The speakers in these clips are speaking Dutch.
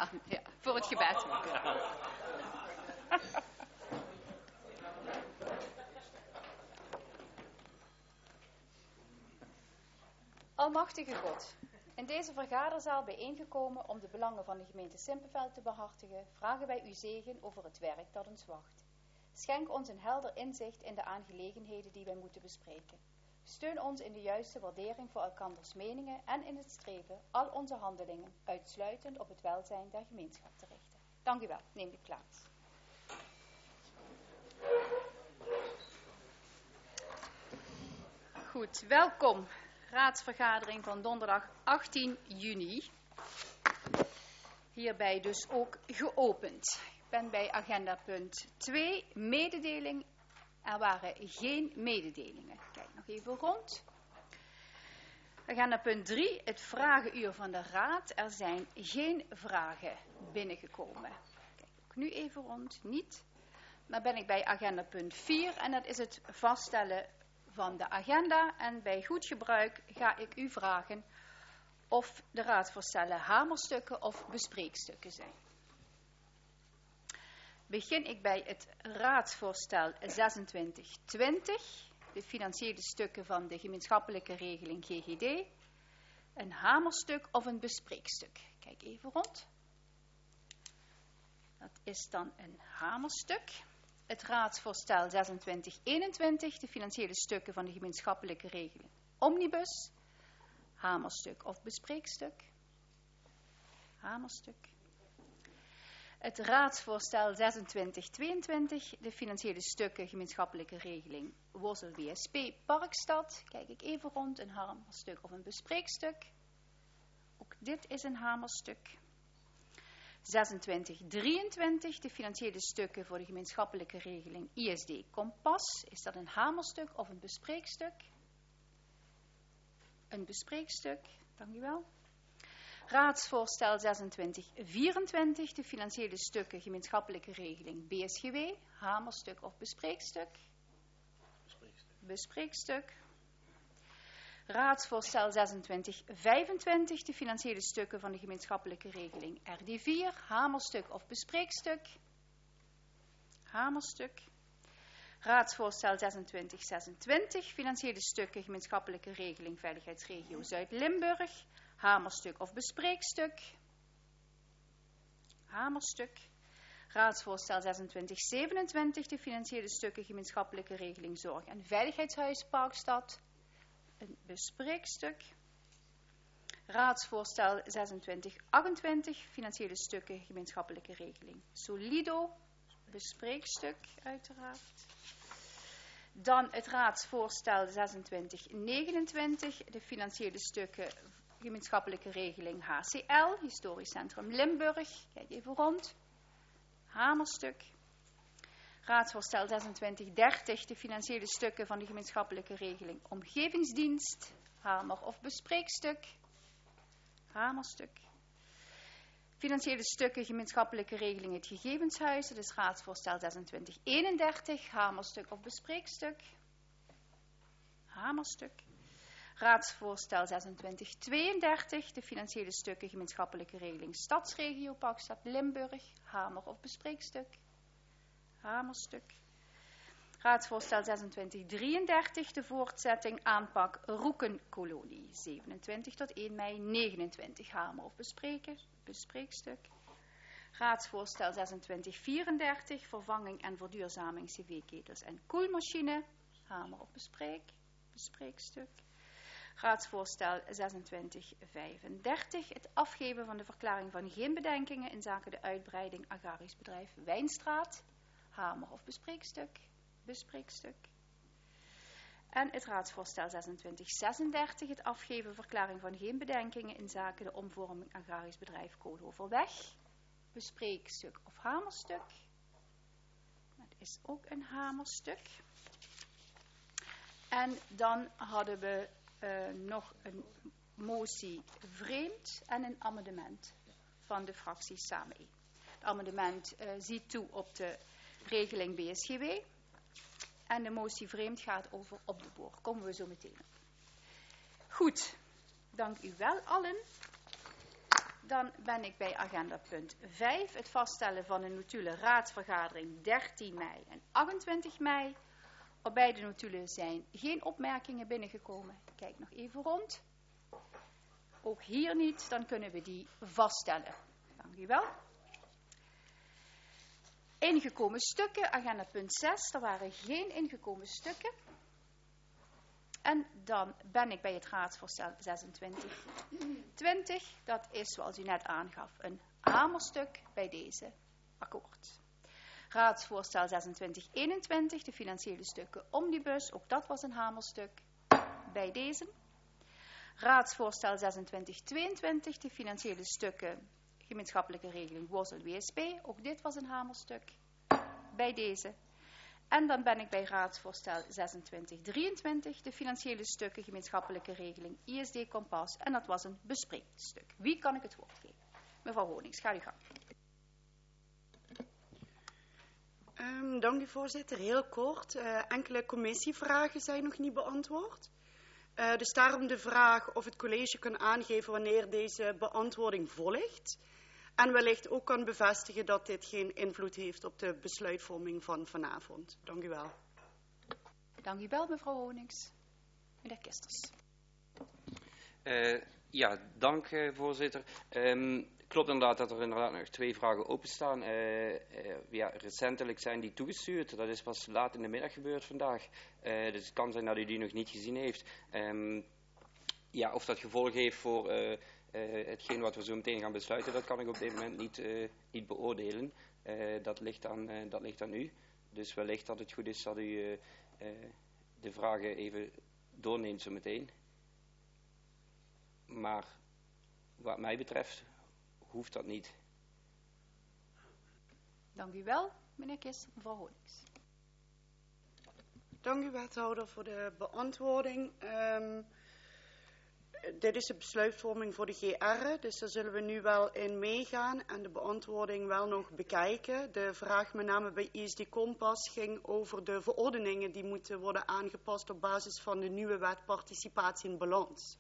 aan. Ja, voor het gebed. Almachtige God, in deze vergaderzaal bijeengekomen om de belangen van de gemeente Simpelveld te behartigen, vragen wij uw zegen over het werk dat ons wacht. Schenk ons een helder inzicht in de aangelegenheden die wij moeten bespreken. Steun ons in de juiste waardering voor elkanders meningen en in het streven al onze handelingen uitsluitend op het welzijn der gemeenschap te richten. Dank u wel, neem uw plaats. Goed, welkom. Raadsvergadering van donderdag 18 juni. Hierbij dus ook geopend. Ik ben bij agenda punt 2, mededeling. Er waren geen mededelingen. Kijk nog even rond. Agenda punt 3, het vragenuur van de raad. Er zijn geen vragen binnengekomen. Kijk ook nu even rond, niet. Dan ben ik bij agenda punt 4 en dat is het vaststellen van de agenda. En bij goed gebruik ga ik u vragen of de raadsvoorstellen hamerstukken of bespreekstukken zijn. Begin ik bij het raadsvoorstel 2620, de financiële stukken van de gemeenschappelijke regeling GGD. Een hamerstuk of een bespreekstuk. Kijk even rond. Dat is dan een hamerstuk. Het raadsvoorstel 2621, de financiële stukken van de gemeenschappelijke regeling Omnibus. Hamerstuk of bespreekstuk. Hamerstuk. Het raadsvoorstel 2622, de financiële stukken gemeenschappelijke regeling Worsel WSP Parkstad. Kijk ik even rond, een hamerstuk of een bespreekstuk. Ook dit is een hamerstuk. 2623, de financiële stukken voor de gemeenschappelijke regeling ISD Kompas. Is dat een hamerstuk of een bespreekstuk? Een bespreekstuk, dank u wel. Raadsvoorstel 2624, de financiële stukken gemeenschappelijke regeling BSGW. Hamerstuk of bespreekstuk? Bespreekstuk. Raadsvoorstel 2625, de financiële stukken van de gemeenschappelijke regeling RD4, hamerstuk of bespreekstuk? Hamerstuk. Raadsvoorstel 2626, financiële stukken gemeenschappelijke regeling veiligheidsregio Zuid-Limburg, hamerstuk of bespreekstuk? Hamerstuk. Raadsvoorstel 2627, de financiële stukken gemeenschappelijke regeling zorg en veiligheidshuis Parkstad. Een bespreekstuk. Raadsvoorstel 2628, financiële stukken gemeenschappelijke regeling Solido, bespreekstuk uiteraard. Dan het raadsvoorstel 2629, de financiële stukken gemeenschappelijke regeling HCL, Historisch Centrum Limburg. Kijk even rond. Hamerstuk. Raadsvoorstel 2630, de financiële stukken van de gemeenschappelijke regeling Omgevingsdienst, hamer of bespreekstuk? Hamerstuk. Financiële stukken gemeenschappelijke regeling het Gegevenshuis, dat is raadsvoorstel 2631, hamerstuk of bespreekstuk? Hamerstuk. Raadsvoorstel 2632, de financiële stukken gemeenschappelijke regeling Stadsregio Parkstad Limburg, hamer of bespreekstuk? Hamerstuk. Raadsvoorstel 2633, de voortzetting aanpak Roekenkolonie, 27 tot 1 mei 29, hamer of bespreekstuk. Raadsvoorstel 2634, vervanging en verduurzaming cv-ketels en koelmachine, hamer of bespreekstuk. Raadsvoorstel 2635, het afgeven van de verklaring van geen bedenkingen in zaken de uitbreiding agrarisch bedrijf Wijnstraat, hamer of bespreekstuk. En het raadsvoorstel 2636, het afgeven verklaring van geen bedenkingen in zaken de omvorming agrarisch bedrijf Koolhoverweg, bespreekstuk of hamerstuk. Dat is ook een hamerstuk. En dan hadden we nog een motie vreemd en een amendement van de fractie Samen. Het amendement ziet toe op de regeling BSGW en de motie vreemd gaat over op de boor. Komen we zo meteen op. Goed, dank u wel allen. Dan ben ik bij agenda punt 5, het vaststellen van een notulen raadsvergadering 13 mei en 28 mei. Op beide notulen zijn geen opmerkingen binnengekomen. Ik kijk nog even rond. Ook hier niet, dan kunnen we die vaststellen. Dank u wel. Ingekomen stukken, agenda punt 6, er waren geen ingekomen stukken. En dan ben ik bij het raadsvoorstel 2620. Dat is, zoals u net aangaf, een hamerstuk bij deze akkoord. Raadsvoorstel 2621, de financiële stukken omnibus, ook dat was een hamerstuk bij deze. Raadsvoorstel 2622, de financiële stukken gemeenschappelijke regeling Worsel-WSP, ook dit was een hamerstuk bij deze. En dan ben ik bij raadsvoorstel 2623, de financiële stukken gemeenschappelijke regeling ISD Kompas, en dat was een bespreekstuk. Wie kan ik het woord geven? Mevrouw Honings, ga uw gang. Dank u, voorzitter. Heel kort. Enkele commissievragen zijn nog niet beantwoord. Dus daarom de vraag of het college kan aangeven wanneer deze beantwoording volgt. En wellicht ook kan bevestigen dat dit geen invloed heeft op de besluitvorming van vanavond. Dank u wel. Dank u wel, mevrouw Honings. Meneer Kisters. Ja, dank voorzitter. Klopt inderdaad dat er inderdaad nog 2 vragen openstaan. Ja, recentelijk zijn die toegestuurd. Dat is pas laat in de middag gebeurd vandaag. Dus het kan zijn dat u die nog niet gezien heeft. Ja, of dat gevolg heeft voor hetgeen wat we zo meteen gaan besluiten, dat kan ik op dit moment niet beoordelen. Dat ligt aan u. Dus wellicht dat het goed is dat u de vragen even doorneemt zo meteen. Maar wat mij betreft hoeft dat niet. Dank u wel, meneer Kisters. Mevrouw Honings. Dank u, wethouder, voor de beantwoording. Dit is de besluitvorming voor de GR, dus daar zullen we nu wel in meegaan en de beantwoording wel nog bekijken. De vraag met name bij ISD Kompas ging over de verordeningen die moeten worden aangepast op basis van de nieuwe wet participatie en balans.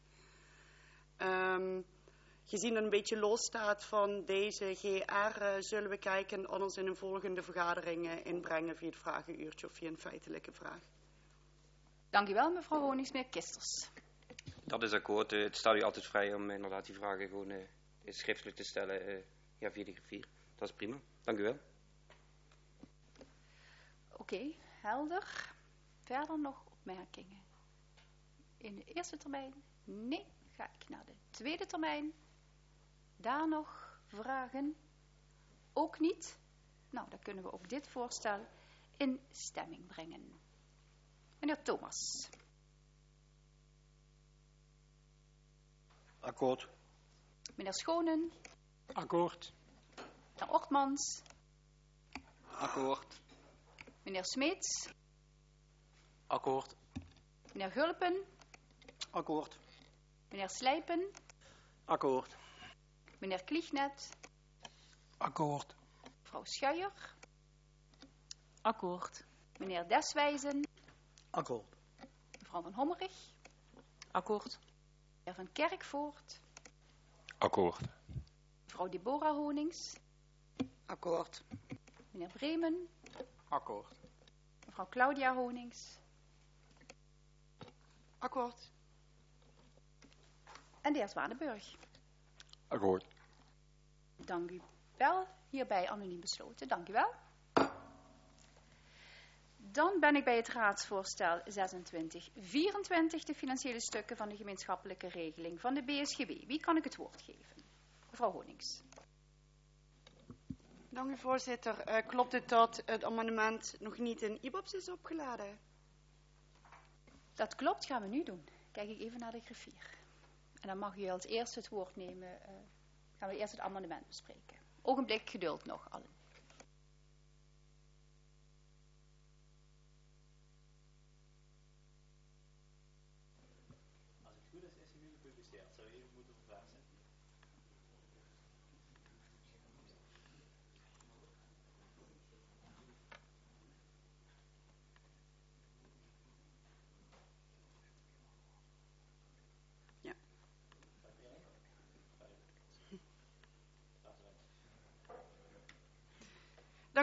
Gezien dat een beetje los staat van deze GR, zullen we kijken en anders in een volgende vergadering inbrengen via het vragenuurtje of via een feitelijke vraag. Dank u wel, mevrouw Honings. Meneer Kisters. Dat is akkoord. Het staat u altijd vrij om inderdaad die vragen gewoon schriftelijk te stellen via de griffier. Dat is prima. Dank u wel. Oké, helder. Verder nog opmerkingen? In de eerste termijn? Nee. Ga ik naar de tweede termijn. Daar nog vragen? Ook niet? Nou, dan kunnen we ook dit voorstel in stemming brengen. Meneer Thomas. Akkoord. Meneer Schonen. Akkoord. Meneer Ortmans. Akkoord. Meneer Smeets. Akkoord. Meneer Gulpen. Akkoord. Meneer Slijpen. Akkoord. Meneer Kliegnet. Akkoord. Mevrouw Schuijer. Akkoord. Meneer Deswijzen. Akkoord. Mevrouw van Hommerig. Akkoord. Meneer Van Kerkvoort. Akkoord. Mevrouw Deborah Honings. Akkoord. Meneer Bremen. Akkoord. Mevrouw Claudia Honings. Akkoord. En de heer Zwanenburg. Akkoord. Dank u wel. Hierbij anoniem besloten. Dank u wel. Dan ben ik bij het raadsvoorstel 2624, de financiële stukken van de gemeenschappelijke regeling van de BSGW. Wie kan ik het woord geven? Mevrouw Honings. Dank u, voorzitter. Klopt het dat het amendement nog niet in IBOPS is opgeladen? Dat klopt, gaan we nu doen. Kijk ik even naar de griffier. En dan mag u als eerste het woord nemen. Gaan we eerst het amendement bespreken. Ogenblik geduld nog, allen. Als het goed is hij nu gepubliceerd. Zou je even moeten verplaatsen? Ja.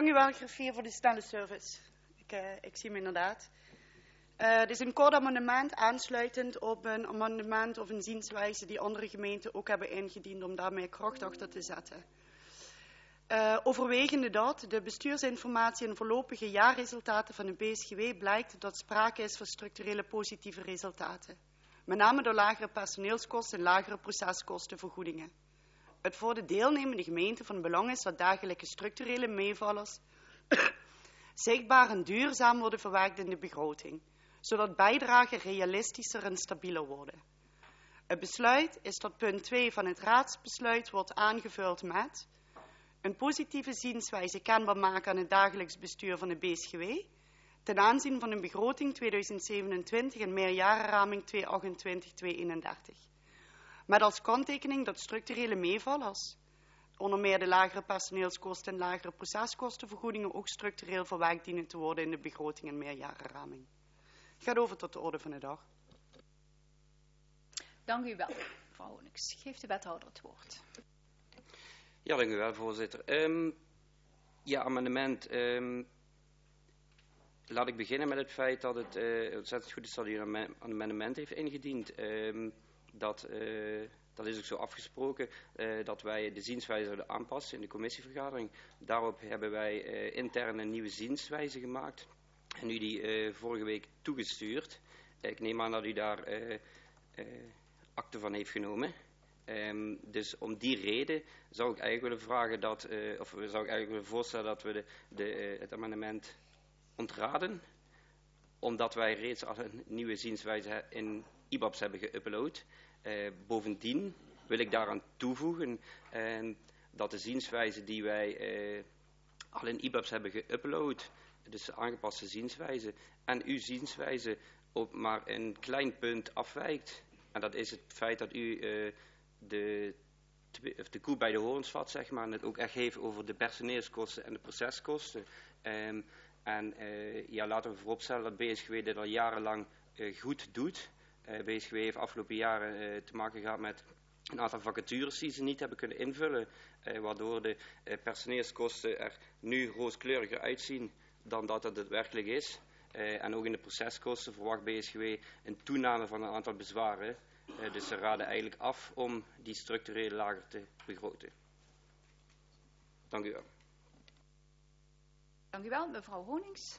Dank u wel, griffier, voor de snelle service. Ik zie hem inderdaad. Dit is een kort amendement aansluitend op een amendement of een zienswijze die andere gemeenten ook hebben ingediend om daarmee kracht achter te zetten. Overwegende dat de bestuursinformatie en voorlopige jaarresultaten van de BSGW blijkt dat sprake is van structurele positieve resultaten. Met name door lagere personeelskosten en lagere proceskostenvergoedingen. Het voor de deelnemende gemeente van belang is dat dergelijke structurele meevallers zichtbaar en duurzaam worden verwerkt in de begroting, zodat bijdragen realistischer en stabieler worden. Het besluit is dat punt 2 van het raadsbesluit wordt aangevuld met een positieve zienswijze kenbaar maken aan het dagelijks bestuur van de BSGW ten aanzien van een begroting 2027 en meerjarenraming 2028-2031. Met als kanttekening dat structurele meevallers, onder meer de lagere personeelskosten en lagere proceskostenvergoedingen, ook structureel verwerkt dienen te worden in de begroting en meerjarenraming. Gaat over tot de orde van de dag. Dank u wel, mevrouw Honings. Geeft de wethouder het woord. Ja, dank u wel, voorzitter. Amendement. Laat ik beginnen met het feit dat het ontzettend goed is dat u een amendement heeft ingediend. Dat is ook zo afgesproken dat wij de zienswijze zouden aanpassen in de commissievergadering. Daarop hebben wij intern een nieuwe zienswijze gemaakt en u die vorige week toegestuurd. Ik neem aan dat u daar akte van heeft genomen. Dus om die reden zou ik eigenlijk willen vragen zou ik eigenlijk willen voorstellen dat we het amendement ontraden, omdat wij reeds al een nieuwe zienswijze in IBABS hebben geüpload. Bovendien wil ik daaraan toevoegen dat de zienswijze die wij al in IBABS hebben geüpload, dus de aangepaste zienswijze, en uw zienswijze op maar een klein punt afwijkt. En dat is het feit dat u de koe bij de horens vat, zeg maar, en het ook echt heeft over de personeelskosten en de proceskosten. Laten we vooropstellen dat BSGW dit al jarenlang goed doet. BSGW heeft afgelopen jaren te maken gehad met een aantal vacatures die ze niet hebben kunnen invullen, waardoor de personeelskosten er nu rooskleuriger uitzien dan dat het werkelijk is. En ook in de proceskosten verwacht BSGW een toename van een aantal bezwaren. Dus ze raden eigenlijk af om die structureel lager te begroten. Dank u wel. Dank u wel, mevrouw Honings.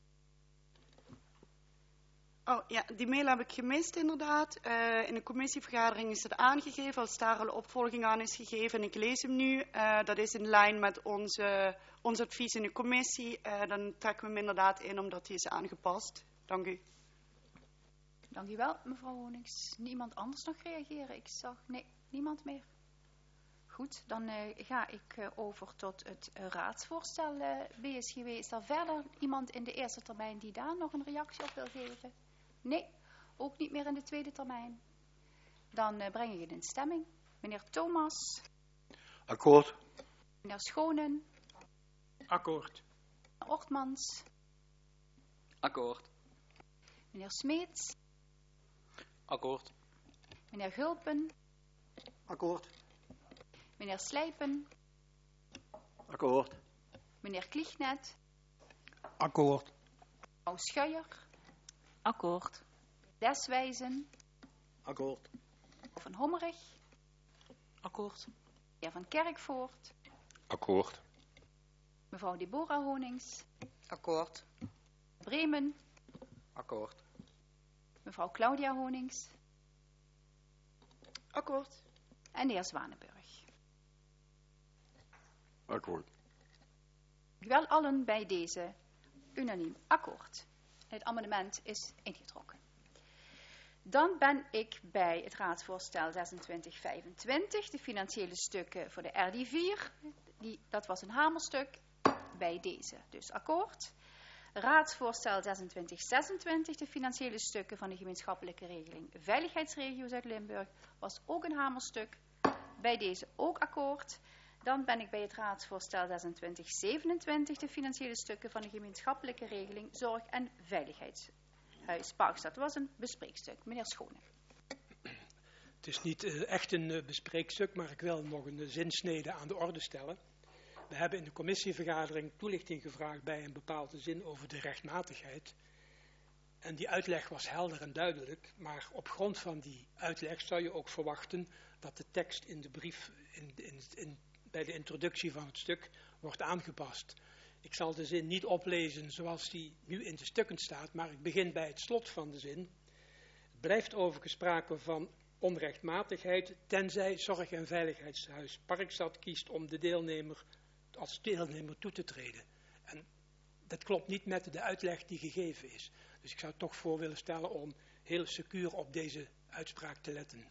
Oh ja, die mail heb ik gemist inderdaad. In de commissievergadering is het aangegeven, als daar al opvolging aan is gegeven. En ik lees hem nu. Dat is in lijn met ons advies in de commissie. Dan trekken we hem inderdaad in omdat hij is aangepast. Dank u. Dank u wel, mevrouw Honings. Niemand anders nog reageren? Ik zag, nee, niemand meer. Goed, dan ga ik over tot het raadsvoorstel BSGW. Is er verder iemand in de eerste termijn die daar nog een reactie op wil geven? Nee, ook niet meer in de tweede termijn. Dan breng ik het in stemming. Meneer Thomas. Akkoord. Meneer Schonen. Akkoord. Meneer Ortmans. Akkoord. Meneer Smeets. Akkoord. Meneer Gulpen. Akkoord. Meneer Slijpen. Akkoord. Meneer Kliegnet. Akkoord. Mevrouw Schuijer. Akkoord. Deswijzen. Akkoord. Van Hommerig. Akkoord. Heer Van Kerkvoort. Akkoord. Mevrouw Deborah Honings. Akkoord. Bremen. Akkoord. Mevrouw Claudia Honings. Akkoord. En de heer Zwanenburg. Akkoord. Wel allen bij deze unaniem akkoord. Het amendement is ingetrokken. Dan ben ik bij het raadsvoorstel 2625, de financiële stukken voor de RD4. Dat was een hamerstuk. Bij deze dus akkoord. Raadsvoorstel 2626, de financiële stukken van de gemeenschappelijke regeling Veiligheidsregio Zuid-Limburg, was ook een hamerstuk. Bij deze ook akkoord. Dan ben ik bij het raadsvoorstel 2627, de financiële stukken van de gemeenschappelijke regeling Zorg- en Veiligheidshuis Parkstad. Dat was een bespreekstuk. Meneer Schoonen. Het is niet echt een bespreekstuk, maar ik wil nog een zinsnede aan de orde stellen. We hebben in de commissievergadering toelichting gevraagd bij een bepaalde zin over de rechtmatigheid. En die uitleg was helder en duidelijk, maar op grond van die uitleg zou je ook verwachten dat de tekst in de brief, bij de introductie van het stuk, wordt aangepast. Ik zal de zin niet oplezen zoals die nu in de stukken staat, maar ik begin bij het slot van de zin. Het blijft overigens sprake van onrechtmatigheid, tenzij Zorg- en Veiligheidshuis Parkstad kiest om de deelnemer als deelnemer toe te treden. En dat klopt niet met de uitleg die gegeven is. Dus ik zou toch voor willen stellen om heel secuur op deze uitspraak te letten.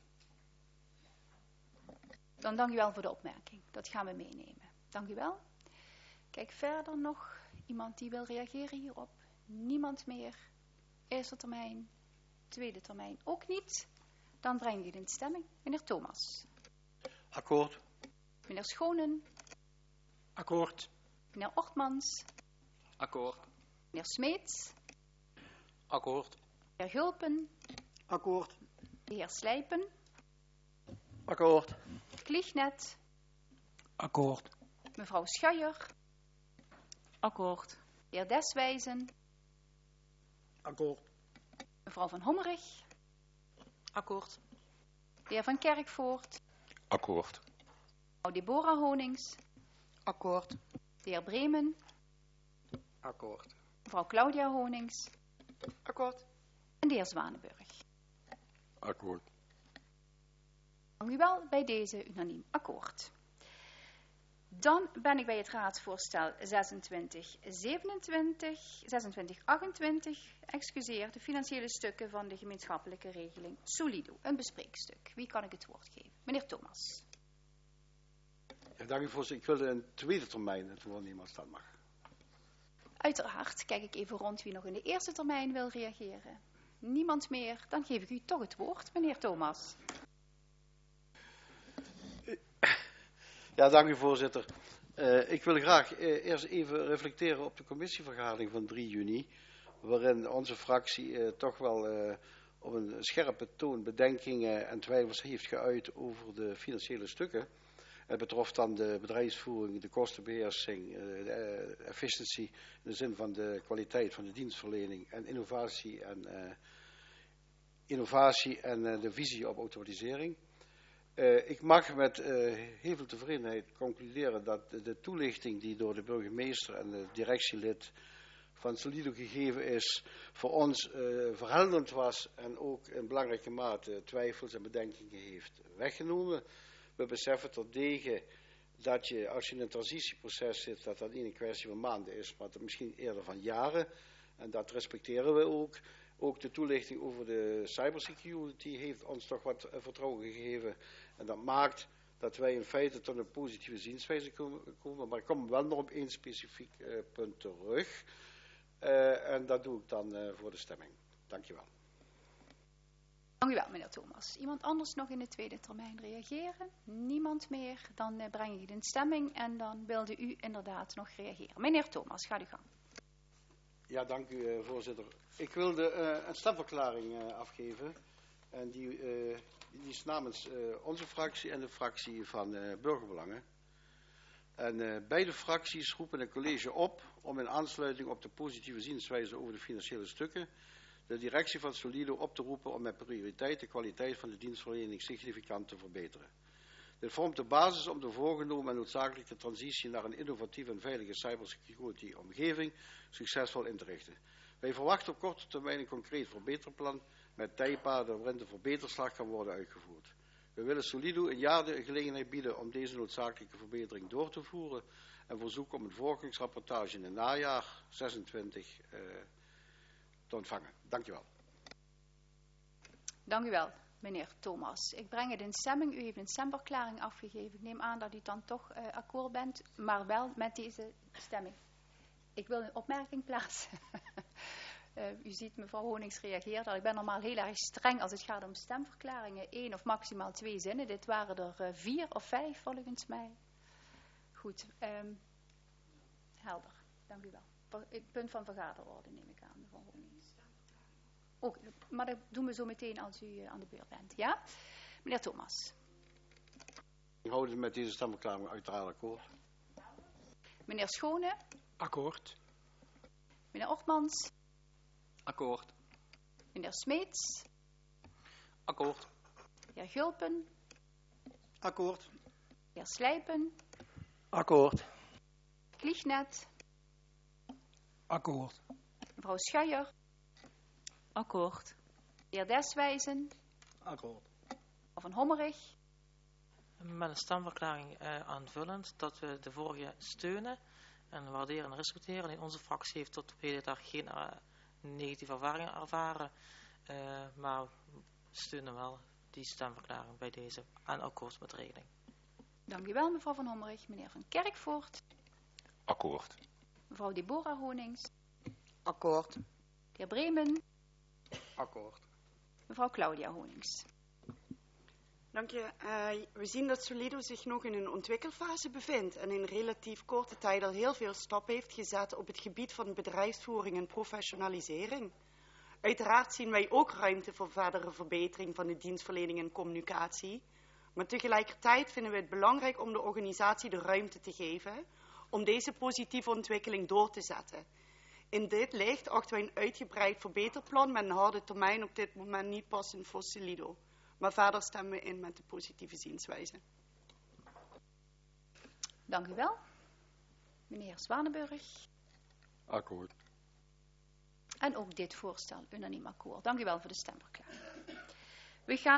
Dan dank u wel voor de opmerking. Dat gaan we meenemen. Dank u wel. Kijk verder nog iemand die wil reageren hierop. Niemand meer. Eerste termijn, tweede termijn ook niet. Dan breng ik het in stemming. Meneer Thomas. Akkoord. Meneer Schonen. Akkoord. Meneer Ortmans. Akkoord. Meneer Smeets. Akkoord. Meneer Gulpen. Akkoord. De heer Slijpen. Akkoord. Kliegnet. Akkoord. Mevrouw Schuijer. Akkoord. De heer Deswijzen. Akkoord. Mevrouw van Hommerig. Akkoord. De heer Van Kerkvoort. Akkoord. Mevrouw Deborah Honings. Akkoord. De heer Bremen. Akkoord. Mevrouw Claudia Honings. Akkoord. En de heer Zwanenburg. Akkoord. Dank u wel, bij deze unaniem akkoord. Dan ben ik bij het raadsvoorstel 2628, excuseer, de financiële stukken van de gemeenschappelijke regeling Solido, een bespreekstuk. Wie kan ik het woord geven? Meneer Thomas. Ja, dank u voorzitter. Ik wilde een tweede termijn, het voor niemand dat mag. Uiteraard, kijk ik even rond wie nog in de eerste termijn wil reageren. Niemand meer, dan geef ik u toch het woord, meneer Thomas. Ja, dank u voorzitter. Ik wil graag eerst even reflecteren op de commissievergadering van 3 juni, waarin onze fractie toch wel op een scherpe toon bedenkingen en twijfels heeft geuit over de financiële stukken. Het betrof dan de bedrijfsvoering, de kostenbeheersing, de efficiëntie in de zin van de kwaliteit van de dienstverlening en innovatie en de visie op automatisering. Ik mag met heel veel tevredenheid concluderen dat de toelichting die door de burgemeester en de directielid van Solido gegeven is, voor ons verhelderend was en ook in belangrijke mate twijfels en bedenkingen heeft weggenomen. We beseffen terdege dat je, als je in een transitieproces zit, dat dat niet een kwestie van maanden is, maar dat misschien eerder van jaren. En dat respecteren we ook. Ook de toelichting over de cybersecurity heeft ons toch wat vertrouwen gegeven. En dat maakt dat wij in feite tot een positieve zienswijze komen. Maar ik kom wel nog op één specifiek punt terug. En dat doe ik dan voor de stemming. Dank je wel. Dank u wel, meneer Thomas. Iemand anders nog in de tweede termijn reageren? Niemand meer. Dan breng ik het in stemming en dan wilde u inderdaad nog reageren. Meneer Thomas, ga uw gang. Ja, dank u voorzitter. Ik wilde een stemverklaring afgeven. En die is namens onze fractie en de fractie van Burgerbelangen. En beide fracties roepen het college op om in aansluiting op de positieve zienswijze over de financiële stukken de directie van Solido op te roepen om met prioriteit de kwaliteit van de dienstverlening significant te verbeteren. Dit vormt de basis om de voorgenomen en noodzakelijke transitie naar een innovatieve en veilige cybersecurity omgeving succesvol in te richten. Wij verwachten op korte termijn een concreet verbeterplan met tijpaden waarin de verbeterslag kan worden uitgevoerd. We willen Solido een jaar de gelegenheid bieden om deze noodzakelijke verbetering door te voeren en verzoeken om een volgingsrapportage in het najaar 26 te ontvangen. Dank u wel. Dank u wel, meneer Thomas. Ik breng het in stemming. U heeft een stemverklaring afgegeven. Ik neem aan dat u dan toch akkoord bent, maar wel met deze stemming. Ik wil een opmerking plaatsen. U ziet, mevrouw Honings reageert al. Ik ben normaal heel erg streng als het gaat om stemverklaringen. 1 of maximaal 2 zinnen. Dit waren er 4 of 5 volgens mij. Goed, helder. Dank u wel. Het punt van vergaderorde neem ik aan, mevrouw Honings. Ook, maar dat doen we zo meteen als u aan de beurt bent. Ja? Meneer Thomas. Ik hou het met deze stemverklaring uiteraard akkoord. Meneer Schone, Akkoord. meneer Ortmans, Akkoord. meneer Smeets, Akkoord. heer Gulpen, Akkoord. heer Slijpen, Akkoord. Kliegnet, Akkoord. mevrouw Schuijer, Akkoord. heer Deswijzen, Akkoord. mevrouw Van Hommerig, Met een stemverklaring aanvullend dat we de vorige steunen en waarderen en respecteren. Alleen onze fractie heeft tot op heden dag geen negatieve ervaringen ervaren, maar we steunen wel die stemverklaring bij deze en akkoord met regeling. dank u wel mevrouw Van Hommerig, meneer Van Kerkvoort, Akkoord. mevrouw Deborah Honings, Akkoord. de heer Bremen, Akkoord. mevrouw Claudia Honings. Dank je. We zien dat Solido zich nog in een ontwikkelfase bevindt en in relatief korte tijd al heel veel stappen heeft gezet op het gebied van bedrijfsvoering en professionalisering. Uiteraard zien wij ook ruimte voor verdere verbetering van de dienstverlening en communicatie, maar tegelijkertijd vinden we het belangrijk om de organisatie de ruimte te geven om deze positieve ontwikkeling door te zetten. In dit licht achten wij een uitgebreid verbeterplan met een harde termijn op dit moment niet passend voor Solido. Maar verder stemmen we in met de positieve zienswijze. Dank u wel. Meneer Zwanenburg. Akkoord. En ook dit voorstel unaniem akkoord. Dank u wel voor de stemverklaring. We gaan